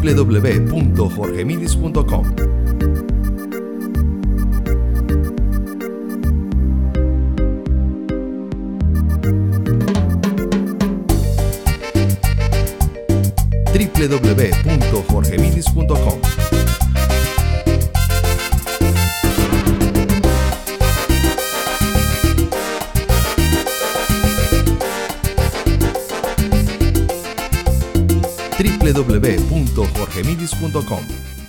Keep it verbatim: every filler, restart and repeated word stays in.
w w w punto jorge midis punto com. w w w punto jorge midis punto com. w w w punto jorge midis punto com.